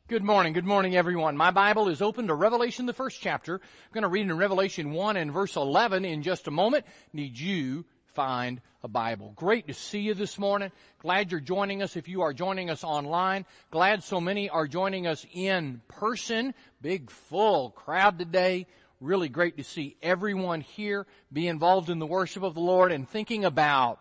Good morning, everyone. My Bible is open to Revelation, the first chapter. I'm going to read in Revelation 1 and verse 11 in just a moment. Need you find a Bible. Great to see you this morning. Glad you're joining us if you are joining us online. Glad so many are joining us in person. Big, full crowd today. Really great to see everyone here be involved in the worship of the Lord and thinking about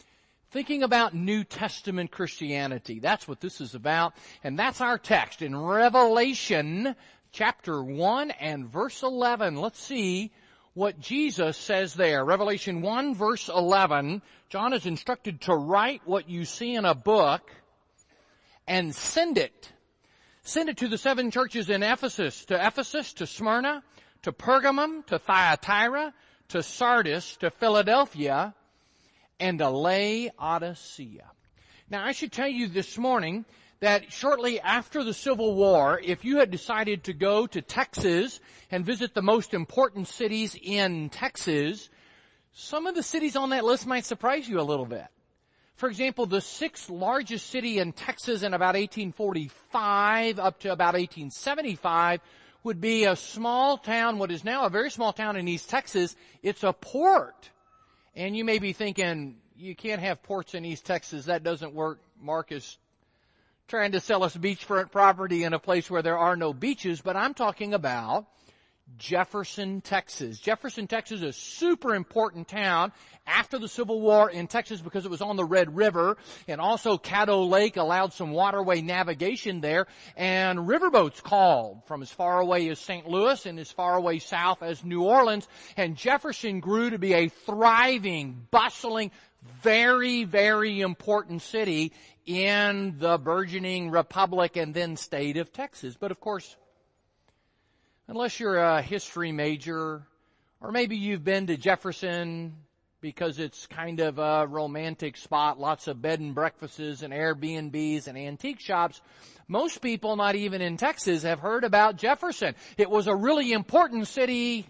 New Testament Christianity. That's what this is about. And that's our text in Revelation chapter 1 and verse 11. Let's see what Jesus says there. Revelation 1 verse 11. John is instructed to write what you see in a book and send it. Send it to the 7 churches in Ephesus, to Smyrna, to Pergamum, to Thyatira, to Sardis, to Philadelphia, and to Laodicea. Now, I should tell you this morning that shortly after the Civil War, if you had decided to go to Texas and visit the most important cities in Texas, some of the cities on that list might surprise you a little bit. For example, the 6th largest city in Texas in about 1845 up to about 1875 would be a small town, what is now a very small town in East Texas. It's a port. And you may be thinking, you can't have ports in East Texas. That doesn't work. Mark is trying to sell us beachfront property in a place where there are no beaches. But I'm talking about Jefferson, Texas. Jefferson, Texas is a super important town after the Civil War in Texas because it was on the Red River, and also Caddo Lake allowed some waterway navigation there, and riverboats called from as far away as St. Louis and as far away south as New Orleans, and Jefferson grew to be a thriving, bustling, very, very important city in the burgeoning republic and then state of Texas. But of course, unless you're a history major, or maybe you've been to Jefferson because it's kind of a romantic spot, lots of bed and breakfasts and Airbnbs and antique shops, most people, not even in Texas, have heard about Jefferson. It was a really important city,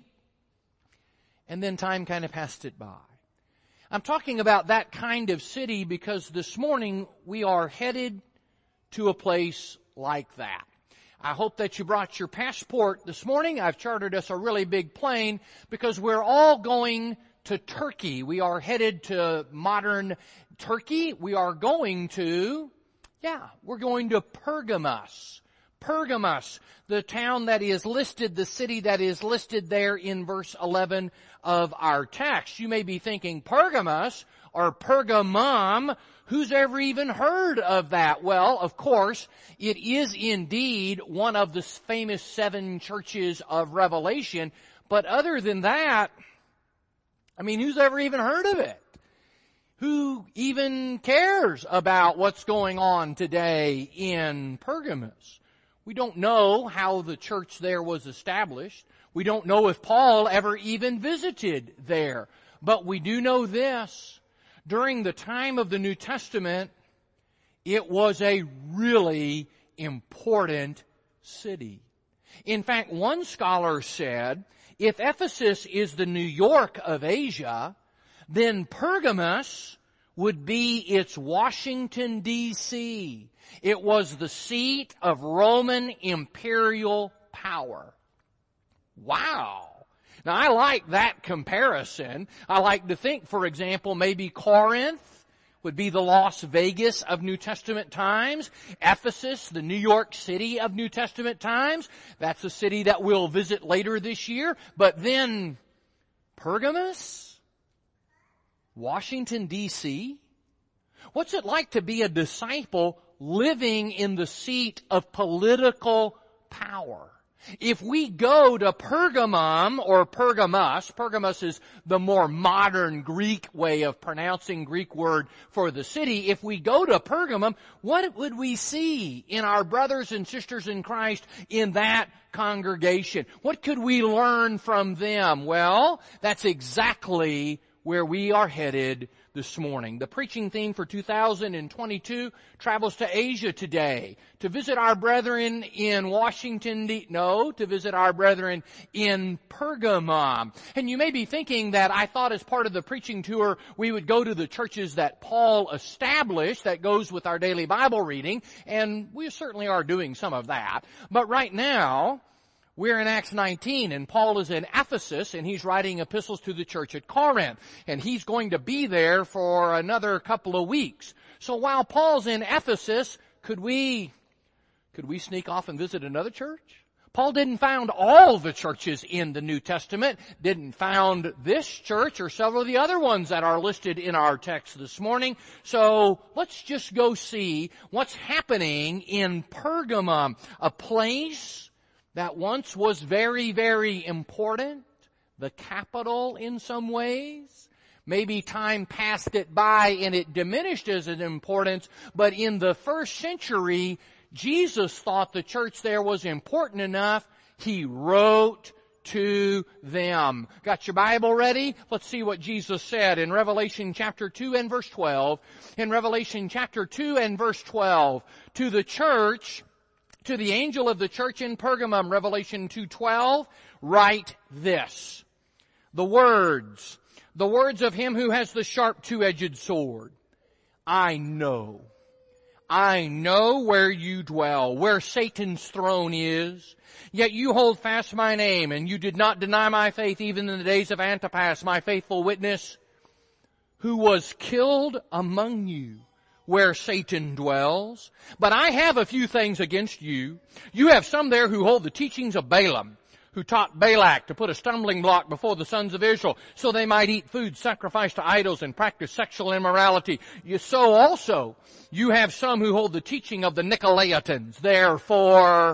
and then time kind of passed it by. I'm talking about that kind of city because this morning we are headed to a place like that. I hope that you brought your passport this morning. I've chartered us a really big plane because we're all going to Turkey. We are headed to modern Turkey. We are going to, we're going to Pergamos. Pergamos, the town that is listed, the city that is listed there in verse 11 of our text. You may be thinking, Pergamos or Pergamum, who's ever even heard of that? Well, of course, it is indeed one of the famous 7 churches of Revelation. But other than that, who's ever even heard of it? Who even cares about what's going on today in Pergamos? We don't know how the church there was established. We don't know if Paul ever even visited there. But we do know this. During the time of the New Testament, it was a really important city. In fact, one scholar said, if Ephesus is the New York of Asia, then Pergamos would be its Washington, D.C. It was the seat of Roman imperial power. Wow! Now, I like that comparison. I like to think, for example, maybe Corinth would be the Las Vegas of New Testament times. Ephesus, the New York City of New Testament times. That's a city that we'll visit later this year. But then, Pergamos? Washington, D.C.? What's it like to be a disciple living in the seat of political power? If we go to Pergamum or Pergamos, Pergamos is the more modern Greek way of pronouncing Greek word for the city. If we go to Pergamum, what would we see in our brothers and sisters in Christ in that congregation? What could we learn from them? Well, that's exactly where we are headed this morning. The preaching theme for 2022 travels to Asia today to visit our brethren in to visit our brethren in Pergamum. And you may be thinking that I thought as part of the preaching tour we would go to the churches that Paul established. That goes with our daily Bible reading, and we certainly are doing some of that. But right now, we're in Acts 19, and Paul is in Ephesus, and he's writing epistles to the church at Corinth. And he's going to be there for another couple of weeks. So while Paul's in Ephesus, could we sneak off and visit another church? Paul didn't found all the churches in the New Testament, didn't found this church or several of the other ones that are listed in our text this morning. So let's just go see what's happening in Pergamum, a place that once was very, very important, the capital in some ways. Maybe time passed it by and it diminished as an importance, but in the first century, Jesus thought the church there was important enough, he wrote to them. Got your Bible ready? Let's see what Jesus said in Revelation chapter 2 and verse 12. In Revelation chapter 2 and verse 12, to the church, to the angel of the church in Pergamum, Revelation 2:12, write this. The words of him who has the sharp two-edged sword. I know where you dwell, where Satan's throne is. Yet you hold fast my name, and you did not deny my faith even in the days of Antipas, my faithful witness, who was killed among you, where Satan dwells. But I have a few things against you. You have some there who hold the teachings of Balaam, who taught Balak to put a stumbling block before the sons of Israel so they might eat food sacrificed to idols and practice sexual immorality. So also you have some who hold the teaching of the Nicolaitans. Therefore,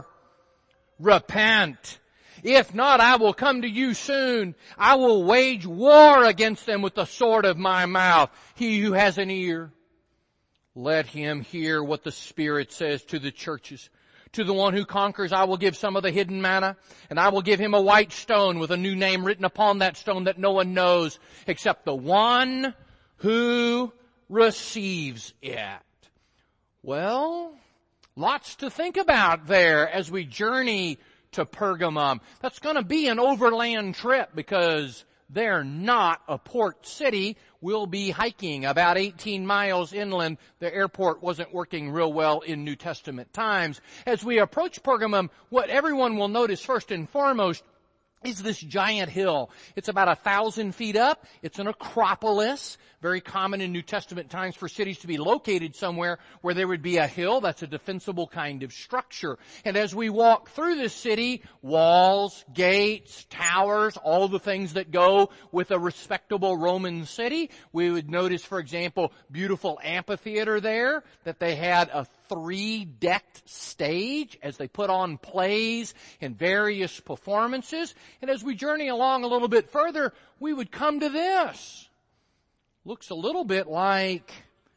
repent. If not, I will come to you soon. I will wage war against them with the sword of my mouth. He who has an ear, let him hear what the Spirit says to the churches. To the one who conquers, I will give some of the hidden manna, and I will give him a white stone with a new name written upon that stone that no one knows except the one who receives it. Well, lots to think about there as we journey to Pergamum. That's going to be an overland trip because they're not a port city. We'll be hiking about 18 miles inland. The airport wasn't working real well in New Testament times. As we approach Pergamum, what everyone will notice first and foremost is this giant hill. It's about 1,000 feet up. It's an acropolis. Very common in New Testament times for cities to be located somewhere where there would be a hill. That's a defensible kind of structure. And as we walk through this city, walls, gates, towers, all the things that go with a respectable Roman city. We would notice, for example, beautiful amphitheater there, that they had a 3-decked stage as they put on plays and various performances. And as we journey along a little bit further, we would come to this. Looks a little bit like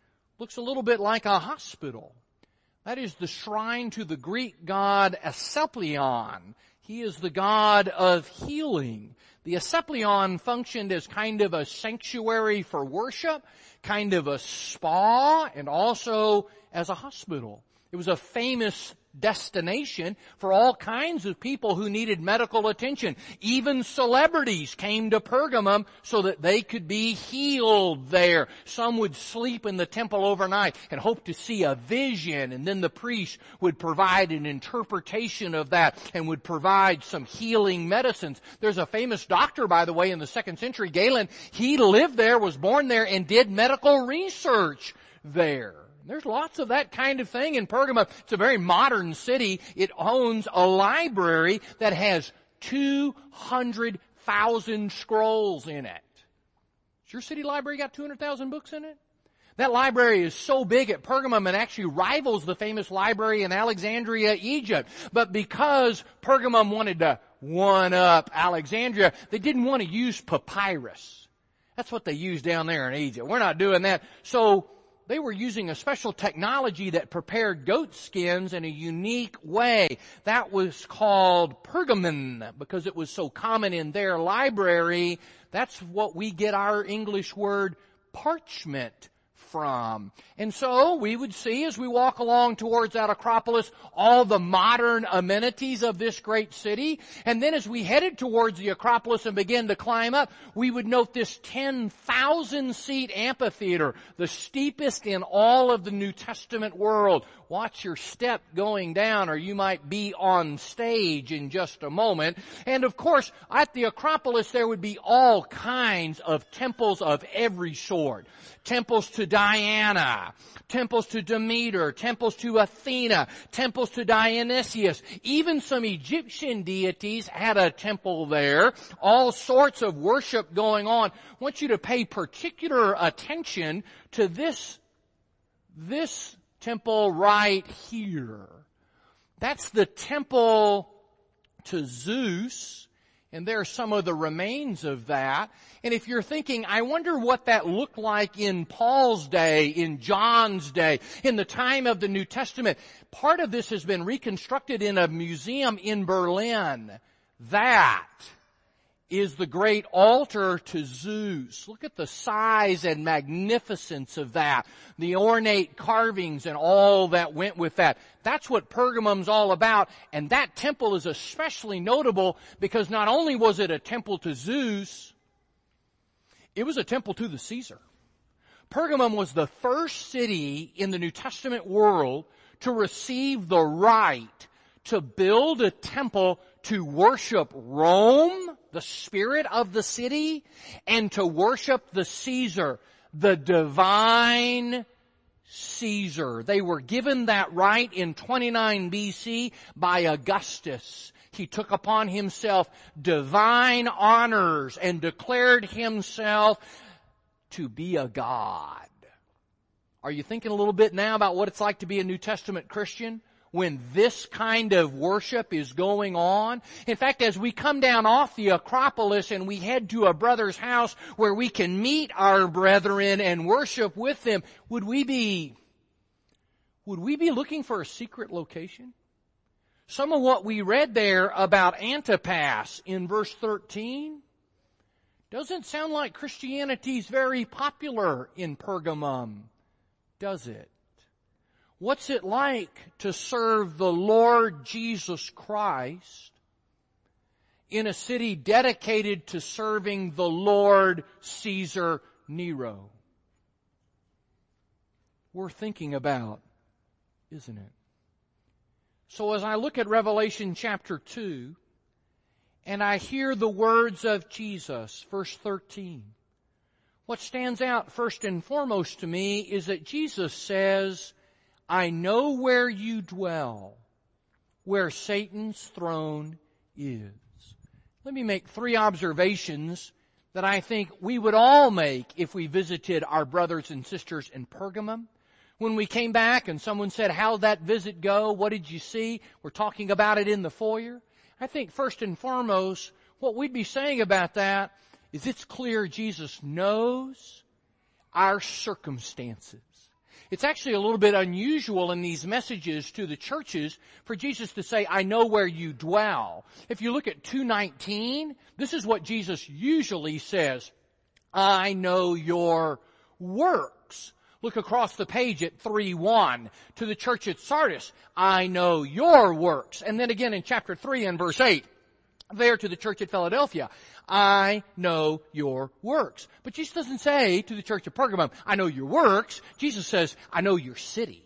a hospital. That is the shrine to the Greek god Asclepion. He is the god of healing. The Asclepion functioned as kind of a sanctuary for worship, kind of a spa, and also as a hospital. It was a famous destination for all kinds of people who needed medical attention. Even celebrities came to Pergamum so that they could be healed there. Some would sleep in the temple overnight and hope to see a vision, and then the priest would provide an interpretation of that and would provide some healing medicines. There's a famous doctor, by the way, in the 2nd century, Galen. He lived there, was born there, and did medical research there. There's lots of that kind of thing in Pergamum. It's a very modern city. It owns a library that has 200,000 scrolls in it. Has your city library got 200,000 books in it? That library is so big at Pergamum it actually rivals the famous library in Alexandria, Egypt. But because Pergamum wanted to one-up Alexandria, they didn't want to use papyrus. That's what they use down there in Egypt. We're not doing that. So they were using a special technology that prepared goat skins in a unique way. That was called pergamon because it was so common in their library. That's what we get our English word parchment from. And so we would see as we walk along towards that Acropolis all the modern amenities of this great city. And then as we headed towards the Acropolis and began to climb up, we would note this 10,000 seat amphitheater, the steepest in all of the New Testament world. Watch your step going down or you might be on stage in just a moment. And of course, at the Acropolis there would be all kinds of temples of every sort. Temples to Diana, temples to Demeter, temples to Athena, temples to Dionysius. Even some Egyptian deities had a temple there. All sorts of worship going on. I want you to pay particular attention to this temple right here. That's the temple to Zeus. And there are some of the remains of that. And if you're thinking, I wonder what that looked like in Paul's day, in John's day, in the time of the New Testament. Part of this has been reconstructed in a museum in Berlin. That is the great altar to Zeus. Look at the size and magnificence of that. The ornate carvings and all that went with that. That's what Pergamum's all about. And that temple is especially notable because not only was it a temple to Zeus, it was a temple to the Caesar. Pergamum was the first city in the New Testament world to receive the right to build a temple to worship Rome, the spirit of the city, and to worship the Caesar, the divine Caesar. They were given that right in 29 BC by Augustus. He took upon himself divine honors and declared himself to be a god. Are you thinking a little bit now about what it's like to be a New Testament Christian when this kind of worship is going on? In fact, as we come down off the Acropolis and we head to a brother's house where we can meet our brethren and worship with them, would we be looking for a secret location? Some of what we read there about Antipas in verse 13 doesn't sound like Christianity's very popular in Pergamum, does it? What's it like to serve the Lord Jesus Christ in a city dedicated to serving the Lord Caesar Nero? Worth thinking about, isn't it? So as I look at Revelation chapter 2, and I hear the words of Jesus, verse 13, what stands out first and foremost to me is that Jesus says, I know where you dwell, where Satan's throne is. Let me make 3 observations that I think we would all make if we visited our brothers and sisters in Pergamum. When we came back and someone said, how'd that visit go? What did you see? We're talking about it in the foyer. I think first and foremost, what we'd be saying about that is it's clear Jesus knows our circumstances. It's actually a little bit unusual in these messages to the churches for Jesus to say, I know where you dwell. If you look at 2:19, this is what Jesus usually says, I know your works. Look across the page at 3:1 to the church at Sardis. I know your works. And then again in chapter 3 and verse 8, there to the church at Philadelphia. I know your works. But Jesus doesn't say to the church of Pergamum, I know your works. Jesus says, I know your city.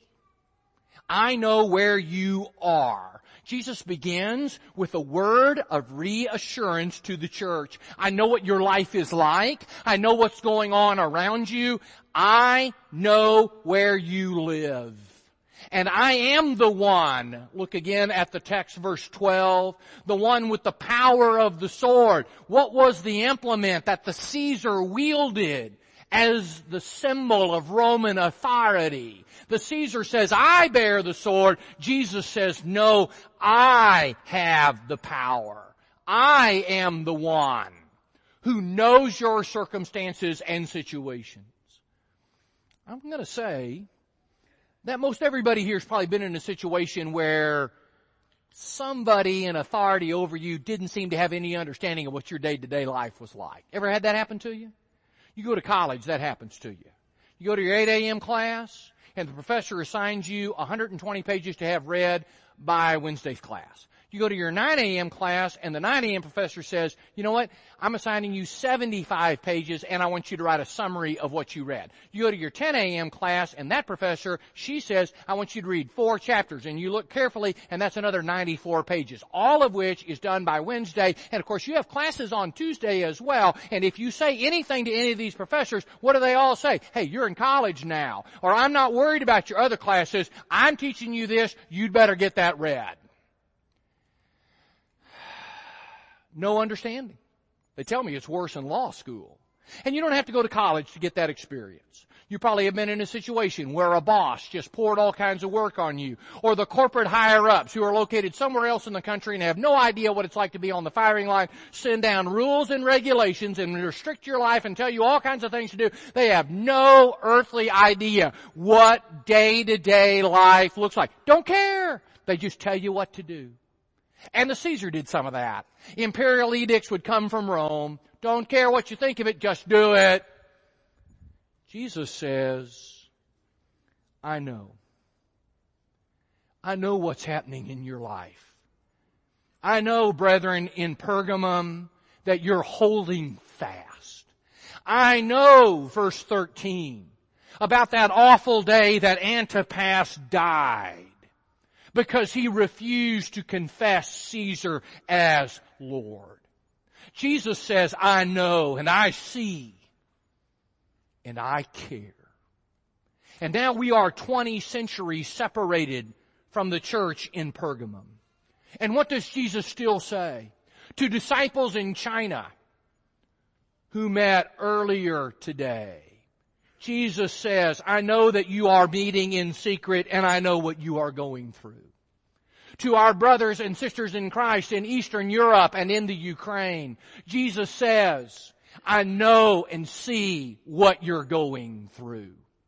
I know where you are. Jesus begins with a word of reassurance to the church. I know what your life is like. I know what's going on around you. I know where you live. And I am the one, look again at the text, verse 12, the one with the power of the sword. What was the implement that the Caesar wielded as the symbol of Roman authority? The Caesar says, I bear the sword. Jesus says, no, I have the power. I am the one who knows your circumstances and situations. I'm going to say that most everybody here has probably been in a situation where somebody in authority over you didn't seem to have any understanding of what your day-to-day life was like. Ever had that happen to you? You go to college, that happens to you. You go to your 8 a.m. class, and the professor assigns you 120 pages to have read by Wednesday's class. You go to your 9 a.m. class, and the 9 a.m. professor says, you know what, I'm assigning you 75 pages, and I want you to write a summary of what you read. You go to your 10 a.m. class, and that professor, she says, I want you to read 4 chapters, and you look carefully, and that's another 94 pages, all of which is done by Wednesday. And of course, you have classes on Tuesday as well, and if you say anything to any of these professors, what do they all say? Hey, you're in college now, or I'm not worried about your other classes, I'm teaching you this, you'd better get that read. No understanding. They tell me it's worse in law school. And you don't have to go to college to get that experience. You probably have been in a situation where a boss just poured all kinds of work on you, or the corporate higher-ups who are located somewhere else in the country and have no idea what it's like to be on the firing line send down rules and regulations and restrict your life and tell you all kinds of things to do. They have no earthly idea what day-to-day life looks like. Don't care. They just tell you what to do. And the Caesar did some of that. Imperial edicts would come from Rome. Don't care what you think of it, just do it. Jesus says, I know. I know what's happening in your life. I know, brethren, in Pergamum, that you're holding fast. I know, verse 13, about that awful day that Antipas died, because he refused to confess Caesar as Lord. Jesus says, I know and I see and I care. And now we are 20 centuries separated from the church in Pergamum. And what does Jesus still say? To disciples in China who met earlier today, Jesus says, I know that you are meeting in secret and I know what you are going through. To our brothers and sisters in Christ in Eastern Europe and in the Ukraine, Jesus says, I know and see what you're going through.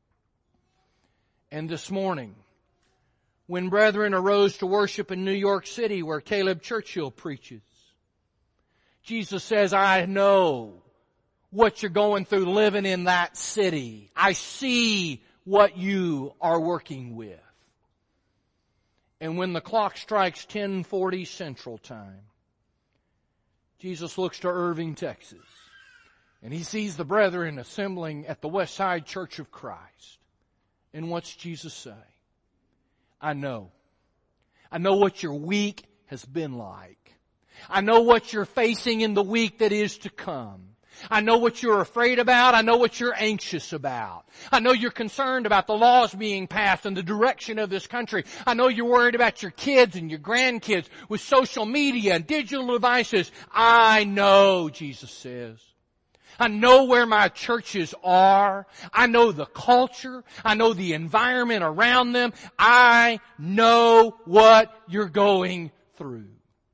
And this morning, when brethren arose to worship in New York City where Caleb Churchill preaches, Jesus says, I know what you're going through living in that city. I see what you are working with. And when the clock strikes 10:40 Central Time, Jesus looks to Irving, Texas, and he sees the brethren assembling at the West Side Church of Christ. And what's Jesus say? I know. I know what your week has been like. I know what you're facing in the week that is to come. I know what you're afraid about. I know what you're anxious about. I know you're concerned about the laws being passed and the direction of this country. I know you're worried about your kids and your grandkids with social media and digital devices. I know, Jesus says. I know where my churches are. I know the culture. I know the environment around them. I know what you're going through.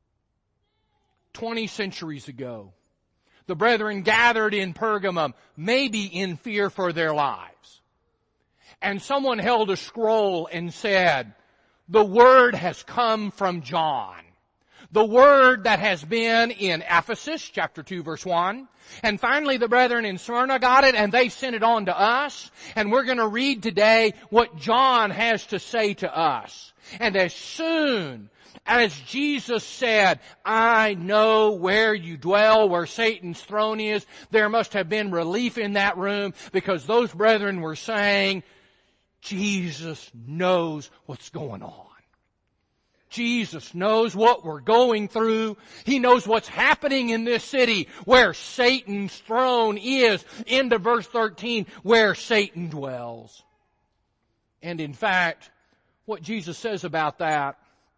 20 centuries ago, the brethren gathered in Pergamum, maybe in fear for their lives. And someone held a scroll and said, the word has come from John. The word that has been in Ephesus, chapter 2, verse 1. And finally the brethren in Smyrna got it and they sent it on to us. And we're going to read today what John has to say to us. And as soon as Jesus said, I know where you dwell, where Satan's throne is, there must have been relief in that room because those brethren were saying, Jesus knows what's going on. Jesus knows what we're going through. He knows what's happening in this city where Satan's throne is. Into verse 13, where Satan dwells. And in fact, what Jesus says about that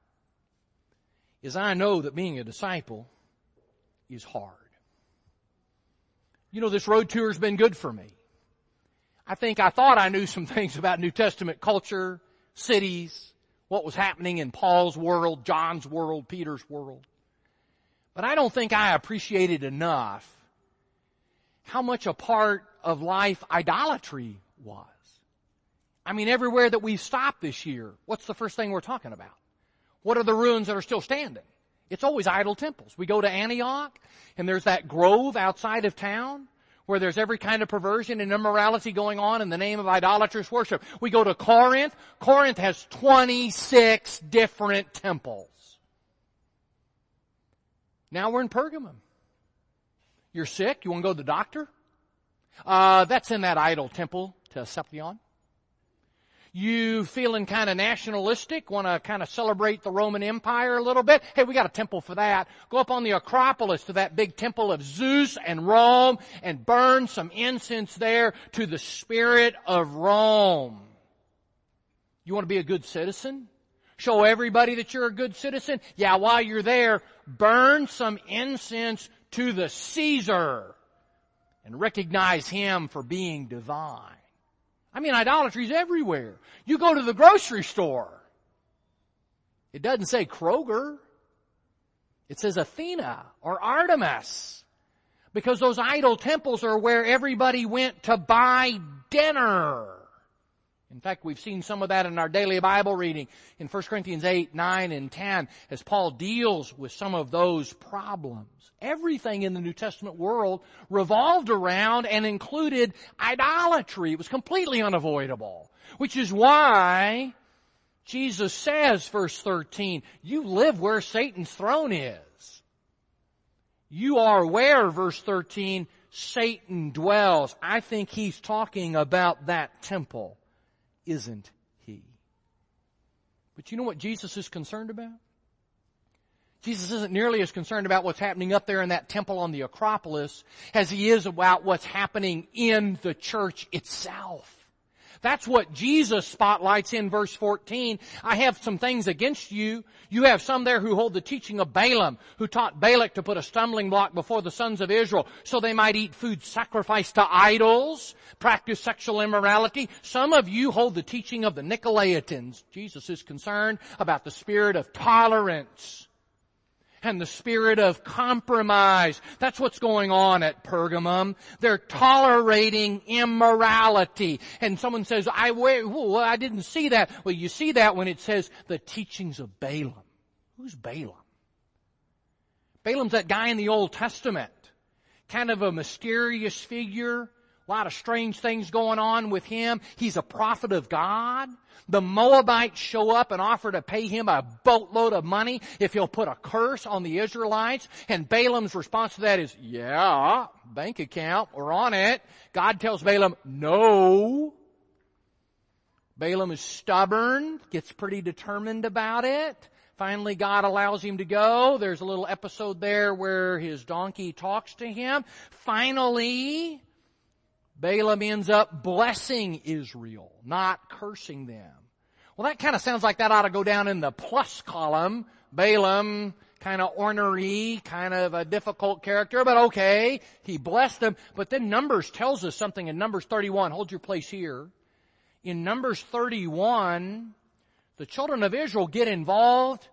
is I know that being a disciple is hard. You know, this road tour has been good for me. I thought I knew some things about New Testament culture, cities, what was happening in Paul's world, John's world, Peter's world. But I don't think I appreciated enough how much a part of life idolatry was. I mean, everywhere that we've stopped this year, what's the first thing we're talking about? What are the ruins that are still standing? It's always idol temples. We go to Antioch, and there's that grove outside of town where there's every kind of perversion and immorality going on in the name of idolatrous worship. We go to Corinth. Corinth has 26 different temples. Now we're in Pergamum. You're sick? You want to go to the doctor? That's in that idol temple to Sephion. You feeling kind of nationalistic, want to kind of celebrate the Roman Empire a little bit? Hey, we got a temple for that. Go up on the Acropolis to that big temple of Zeus and Rome and burn some incense there to the spirit of Rome. You want to be a good citizen? Show everybody that you're a good citizen? Yeah, while you're there, burn some incense to the Caesar and recognize him for being divine. I mean, idolatry is everywhere. You go to the grocery store. It doesn't say Kroger. It says Athena or Artemis. Because those idol temples are where everybody went to buy dinner. In fact, we've seen some of that in our daily Bible reading in 1 Corinthians 8, 9, and 10 as Paul deals with some of those problems. Everything in the New Testament world revolved around and included idolatry. It was completely unavoidable. Which is why Jesus says, verse 13, you live where Satan's throne is. You are where, verse 13, Satan dwells. I think he's talking about that temple, isn't he? But you know what Jesus is concerned about? Jesus isn't nearly as concerned about what's happening up there in that temple on the Acropolis as he is about what's happening in the church itself. That's what Jesus spotlights in verse 14. I have some things against you. You have some there who hold the teaching of Balaam, who taught Balak to put a stumbling block before the sons of Israel so they might eat food sacrificed to idols, practice sexual immorality. Some of you hold the teaching of the Nicolaitans. Jesus is concerned about the spirit of tolerance and the spirit of compromise. That's what's going on at Pergamum. They're tolerating immorality. And someone says, I didn't see that. Well, you see that when it says the teachings of Balaam. Who's Balaam? Balaam's that guy in the Old Testament. Kind of a mysterious figure. A lot of strange things going on with him. He's a prophet of God. The Moabites show up and offer to pay him a boatload of money if he'll put a curse on the Israelites. And Balaam's response to that is, yeah, bank account, we're on it. God tells Balaam, no. Balaam is stubborn, gets pretty determined about it. Finally, God allows him to go. There's a little episode there where his donkey talks to him. Finally, Balaam ends up blessing Israel, not cursing them. Well, that kind of sounds like that ought to go down in the plus column. Balaam, kind of ornery, kind of a difficult character, but okay, he blessed them. But then Numbers tells us something in Numbers 31. Hold your place here. In Numbers 31, the children of Israel get involved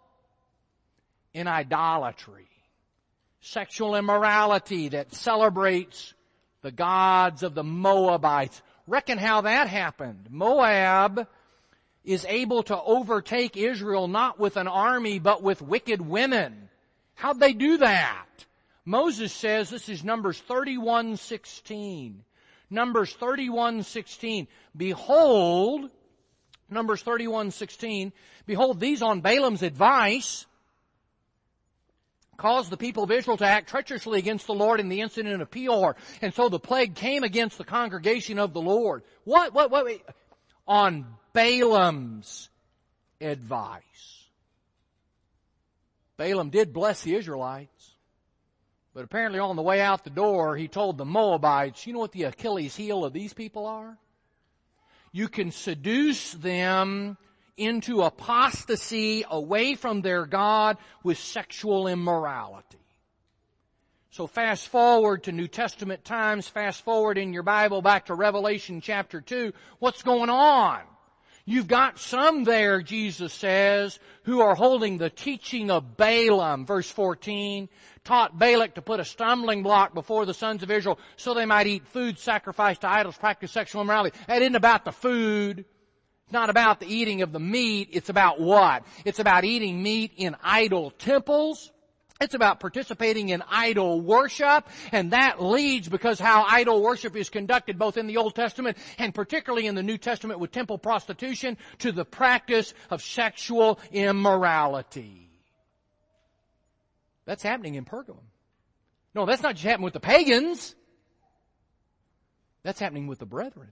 in idolatry, sexual immorality that celebrates the gods of the Moabites. Reckon how that happened. Moab is able to overtake Israel not with an army but with wicked women. How'd they do that? Moses says, this is Numbers 31:16. Numbers 31:16. Behold, Numbers 31:16. Behold, these on Balaam's advice caused the people of Israel to act treacherously against the Lord in the incident of Peor. And so the plague came against the congregation of the Lord. What? On Balaam's advice. Balaam did bless the Israelites. But apparently on the way out the door, he told the Moabites, you know what the Achilles heel of these people are? You can seduce them into apostasy away from their God with sexual immorality. So fast forward to New Testament times, fast forward in your Bible back to Revelation chapter 2. What's going on? You've got some there, Jesus says, who are holding the teaching of Balaam, verse 14, taught Balak to put a stumbling block before the sons of Israel so they might eat food sacrificed to idols, practice sexual immorality. That isn't about the food. It's not about the eating of the meat. It's about what? It's about eating meat in idol temples It's about participating in idol worship, and that leads, because how idol worship is conducted both in the Old Testament and particularly in the New Testament with temple prostitution, to the practice of sexual immorality. That's happening in Pergamum. No, that's not just happening with the pagans. That's happening with the brethren.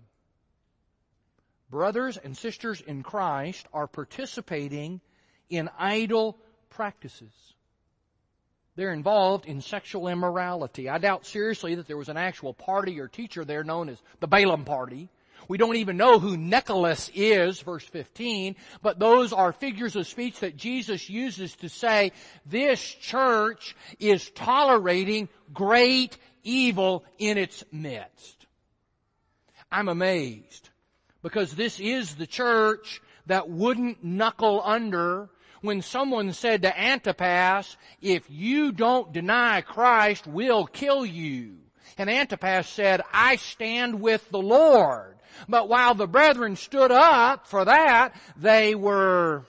Brothers and sisters in Christ are participating in idol practices. They're involved in sexual immorality. I doubt seriously that there was an actual party or teacher there known as the Balaam party. We don't even know who Nicholas is, verse 15, but those are figures of speech that Jesus uses to say this church is tolerating great evil in its midst. I'm amazed, because this is the church that wouldn't knuckle under when someone said to Antipas, if you don't deny Christ, we'll kill you. And Antipas said, I stand with the Lord. But while the brethren stood up for that, they were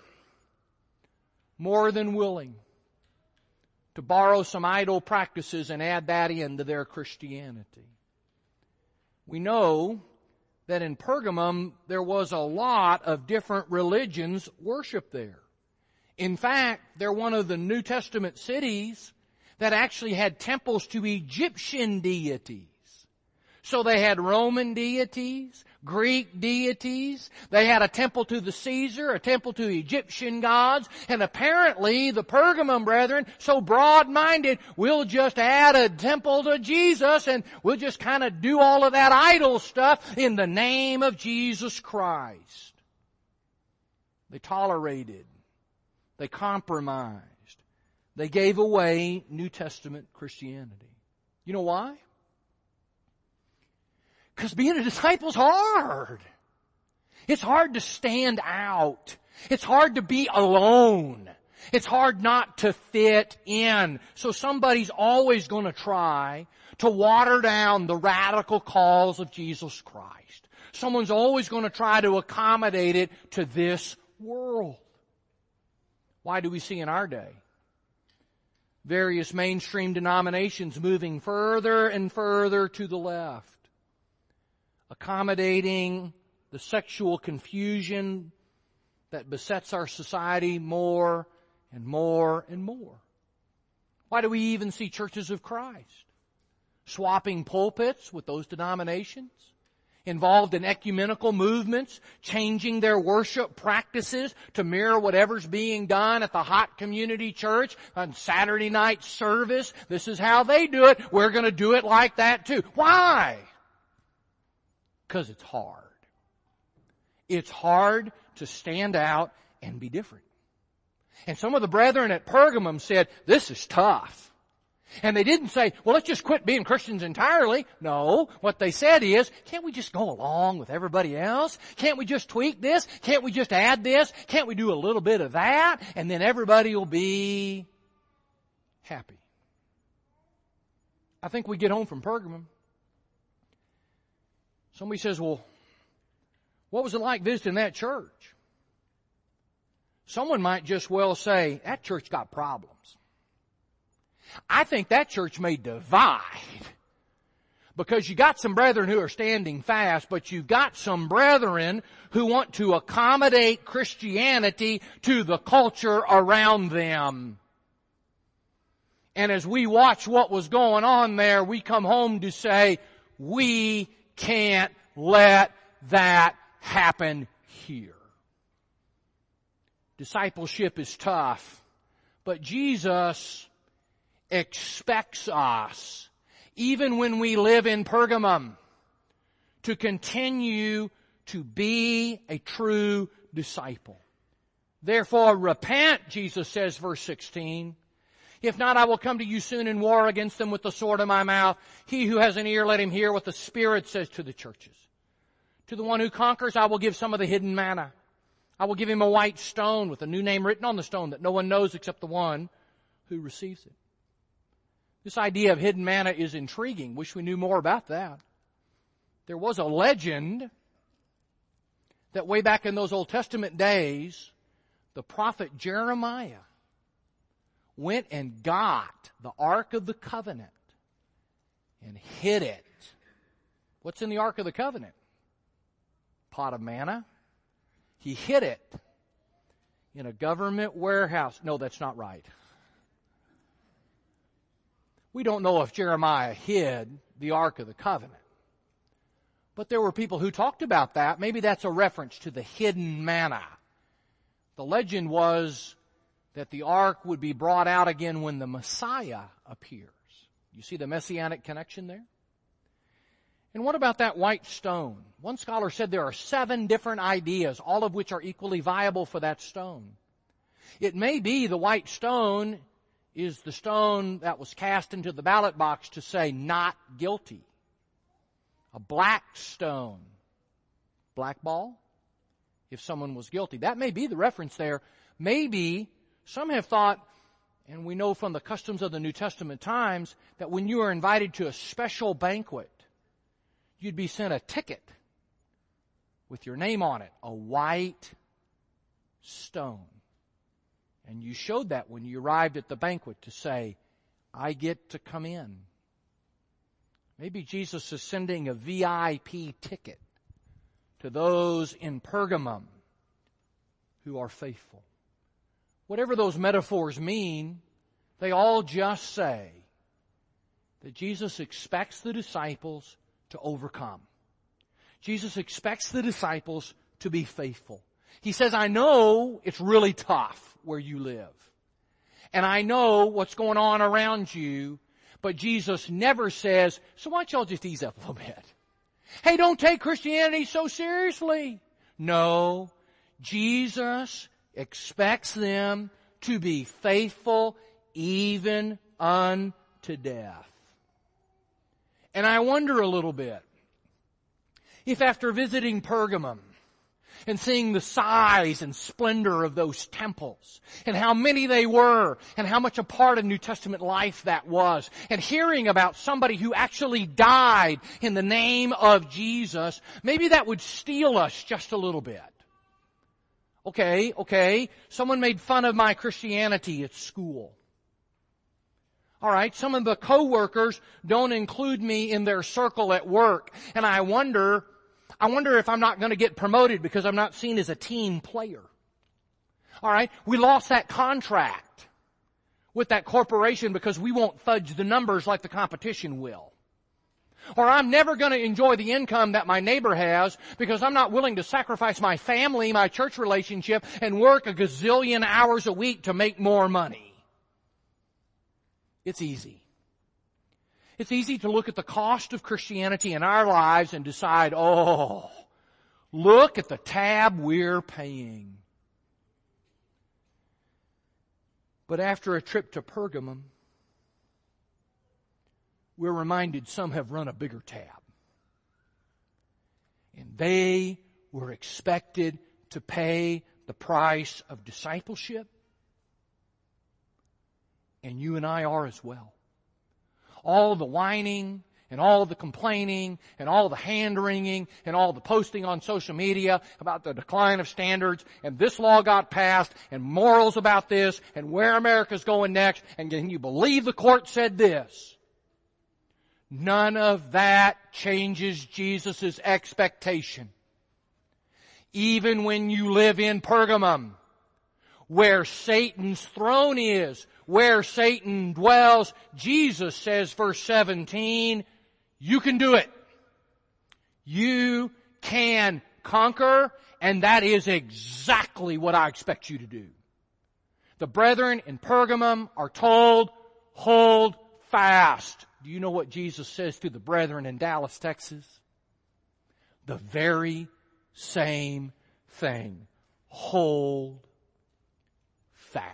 more than willing to borrow some idol practices and add that into their Christianity. We know that in Pergamum there was a lot of different religions worshiped there. In fact, they're one of the New Testament cities that actually had temples to Egyptian deities. So they had Roman deities, Greek deities. They had a temple to the Caesar, a temple to Egyptian gods. And apparently the Pergamum brethren, so broad-minded, we'll just add a temple to Jesus and we'll just kind of do all of that idol stuff in the name of Jesus Christ. They tolerated. They compromised. They gave away New Testament Christianity. You know why? Because being a disciple's hard. It's hard to stand out. It's hard to be alone. It's hard not to fit in. So somebody's always going to try to water down the radical calls of Jesus Christ. Someone's always going to try to accommodate it to this world. Why do we see in our day various mainstream denominations moving further and further to the left, accommodating the sexual confusion that besets our society more and more and more? Why do we even see churches of Christ swapping pulpits with those denominations, involved in ecumenical movements, changing their worship practices to mirror whatever's being done at the hot community church on Saturday night service? This is how they do it. We're going to do it like that too. Why? Because it's hard. It's hard to stand out and be different. And some of the brethren at Pergamum said, this is tough. And they didn't say, well, let's just quit being Christians entirely. No, what they said is, can't we just go along with everybody else? Can't we just tweak this? Can't we just add this? Can't we do a little bit of that? And then everybody will be happy. I think we get home from Pergamum. Somebody says, well, what was it like visiting that church? Someone might just well say, that church got problems. I think that church may divide, because you got some brethren who are standing fast, but you've got some brethren who want to accommodate Christianity to the culture around them. And as we watch what was going on there, we come home to say, we can't let that happen here. Discipleship is tough, but Jesus expects us, even when we live in Pergamum, to continue to be a true disciple. Therefore, repent, Jesus says, verse 16. If not, I will come to you soon and war against them with the sword of my mouth. He who has an ear, let him hear what the Spirit says to the churches. To the one who conquers, I will give some of the hidden manna. I will give him a white stone with a new name written on the stone that no one knows except the one who receives it. This idea of hidden manna is intriguing. Wish we knew more about that. There was a legend that way back in those Old Testament days, the prophet Jeremiah went and got the Ark of the Covenant and hid it. What's in the Ark of the Covenant? Pot of manna. He hid it in a government warehouse. No, that's not right. We don't know if Jeremiah hid the Ark of the Covenant. But there were people who talked about that. Maybe that's a reference to the hidden manna. The legend was that the ark would be brought out again when the Messiah appears. You see the messianic connection there? And what about that white stone? One scholar said there are 7 different ideas, all of which are equally viable for that stone. It may be the white stone is the stone that was cast into the ballot box to say not guilty. A black stone, black ball, if someone was guilty. That may be the reference there. Maybe some have thought, and we know from the customs of the New Testament times, that when you were invited to a special banquet, you'd be sent a ticket with your name on it, a white stone. And you showed that when you arrived at the banquet to say, I get to come in. Maybe Jesus is sending a VIP ticket to those in Pergamum who are faithful. Whatever those metaphors mean, they all just say that Jesus expects the disciples to overcome. Jesus expects the disciples to be faithful. He says, I know it's really tough where you live. And I know what's going on around you. But Jesus never says, so why don't y'all just ease up a little bit? Hey, don't take Christianity so seriously. No, Jesus expects them to be faithful even unto death. And I wonder a little bit if after visiting Pergamum and seeing the size and splendor of those temples and how many they were and how much a part of New Testament life that was, and hearing about somebody who actually died in the name of Jesus, maybe that would steal us just a little bit. Okay, someone made fun of my Christianity at school. All right, some of the coworkers don't include me in their circle at work, and I wonder if I'm not going to get promoted because I'm not seen as a team player. All right, we lost that contract with that corporation because we won't fudge the numbers like the competition will. Or I'm never going to enjoy the income that my neighbor has because I'm not willing to sacrifice my family, my church relationship, and work a gazillion hours a week to make more money. It's easy. It's easy to look at the cost of Christianity in our lives and decide, oh, look at the tab we're paying. But after a trip to Pergamum, we're reminded some have run a bigger tab. And they were expected to pay the price of discipleship. And you and I are as well. All the whining and all the complaining and all the hand-wringing and all the posting on social media about the decline of standards and this law got passed and morals about this and where America's going next and can you believe the court said this? None of that changes Jesus' expectation. Even when you live in Pergamum, where Satan's throne is, where Satan dwells, Jesus says, verse 17, you can do it. You can conquer, and that is exactly what I expect you to do. The brethren in Pergamum are told, hold fast. Do you know what Jesus says to the brethren in Dallas, Texas? The very same thing. Hold fast.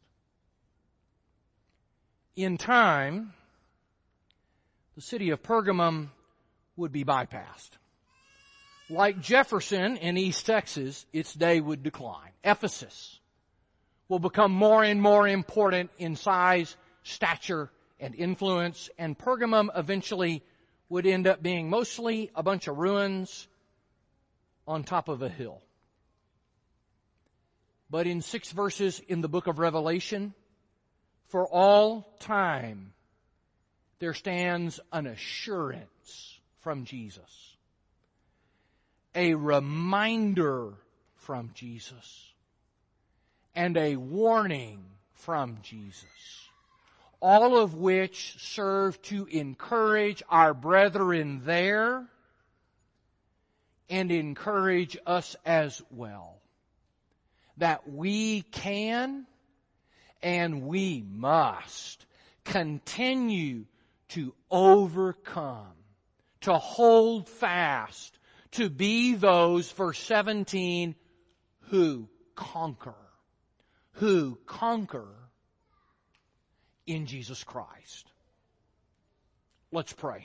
In time, the city of Pergamum would be bypassed. Like Jefferson in East Texas, its day would decline. Ephesus will become more and more important in size, stature, and influence, and Pergamum eventually would end up being mostly a bunch of ruins on top of a hill. But in 6 verses in the book of Revelation, For all time, there stands an assurance from Jesus, a reminder from Jesus, and a warning from Jesus, all of which serve to encourage our brethren there and encourage us as well, that we can and we must continue to overcome, to hold fast, to be those, verse 17, who conquer in Jesus Christ. Let's pray.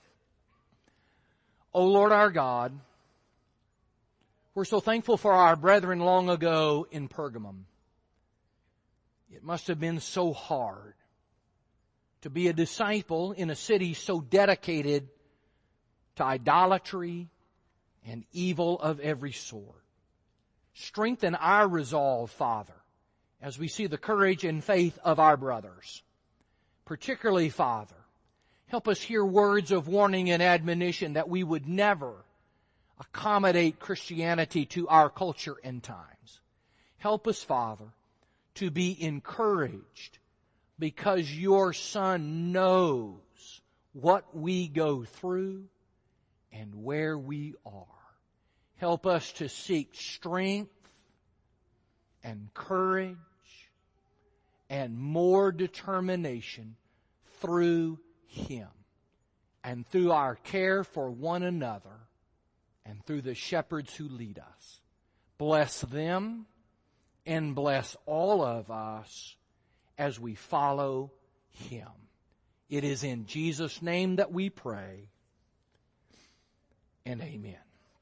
O Lord our God, we're so thankful for our brethren long ago in Pergamum. It must have been so hard to be a disciple in a city so dedicated to idolatry and evil of every sort. Strengthen our resolve, Father, as we see the courage and faith of our brothers. Particularly, Father, help us hear words of warning and admonition that we would never accommodate Christianity to our culture and times. Help us, Father, to be encouraged because your Son knows what we go through and where we are. Help us to seek strength and courage and more determination through Him and through our care for one another and through the shepherds who lead us. Bless them and bless all of us as we follow Him. It is in Jesus' name that we pray, and amen.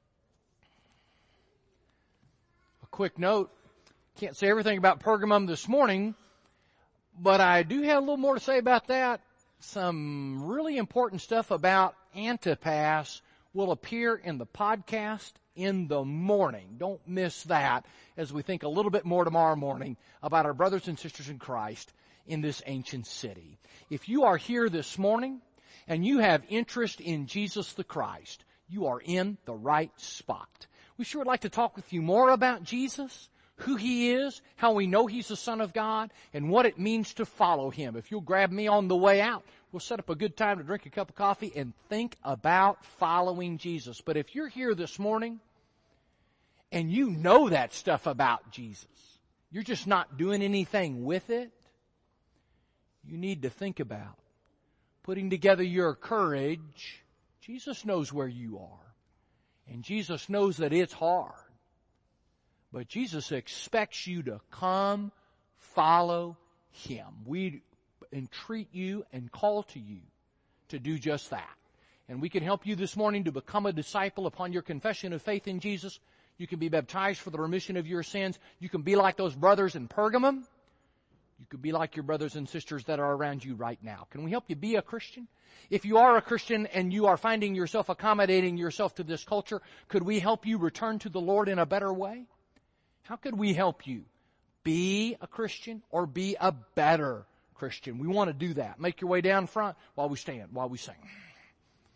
A quick note, can't say everything about Pergamum this morning, but I do have a little more to say about that. Some really important stuff about Antipas will appear in the podcast in the morning. Don't miss that as we think a little bit more tomorrow morning about our brothers and sisters in Christ in this ancient city. If you are here this morning and you have interest in Jesus the Christ, you are in the right spot. We sure would like to talk with you more about Jesus, who He is, how we know He's the Son of God, and what it means to follow Him. If you'll grab me on the way out, we'll set up a good time to drink a cup of coffee and think about following Jesus. But if you're here this morning and you know that stuff about Jesus, you're just not doing anything with it, you need to think about putting together your courage. Jesus knows where you are, and Jesus knows that it's hard. But Jesus expects you to come follow Him. We entreat you and call to you to do just that. And we can help you this morning to become a disciple upon your confession of faith in Jesus. You can be baptized for the remission of your sins. You can be like those brothers in Pergamum. You could be like your brothers and sisters that are around you right now. Can we help you be a Christian? If you are a Christian and you are finding yourself accommodating yourself to this culture, could we help you return to the Lord in a better way? How could we help you be a Christian or be a better Christian? We want to do that. Make your way down front while we stand, while we sing.